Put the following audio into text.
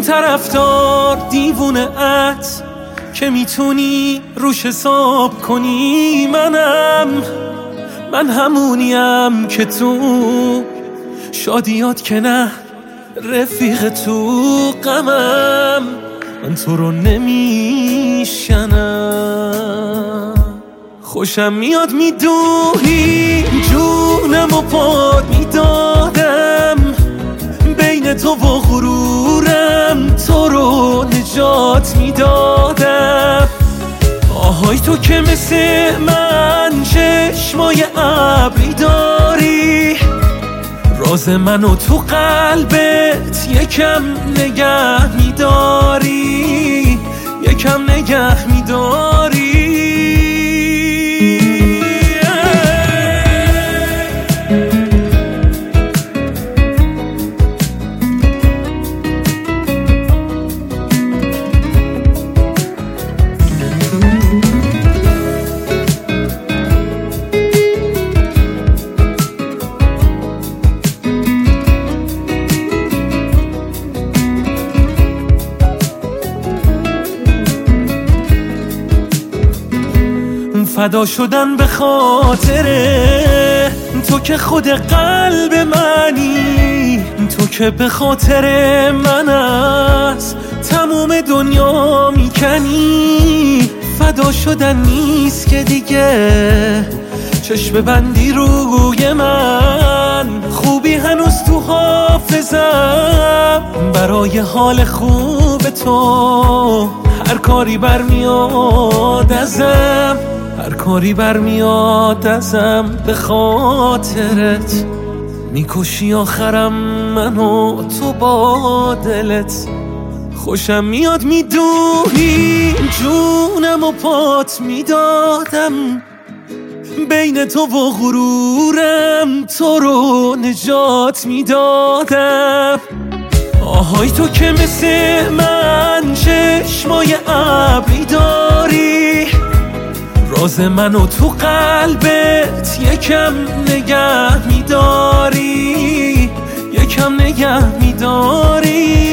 طرفدار دیوونه ات که میتونی روش حساب کنی. من همونیم که تو شادیات که نه رفیق تو غمم. من تو رو نمیشنم. خوشم میاد میدوی جونم و پاد میدادم بین تو و غرورم، تو رو نجات میدادم. آهای تو که مثل من چشمای ابری داری، راز منو تو قلبت یکم نگه میداری، یکم نگه میداری. فدا شدن به خاطره تو که خود قلب منی، تو که به خاطر من از تموم دنیا میکنی. فدا شدن نیست که دیگه چشم بندی روی من، خوبی هنوز تو حافظم برای حال خوب تو. هر کاری برمیاد ازم، هر کاری برمیاد ازم به خاطرت. میکشی آخرم منو تو با دلت. خوشم میاد میدونی جونم و پات میدادم بین تو و غرورم، تو رو نجات میدادم. آهای تو که مثل من چشمای ابری داری، راز منو تو قلبت یکم نگه میداری، یکم نگه میداری.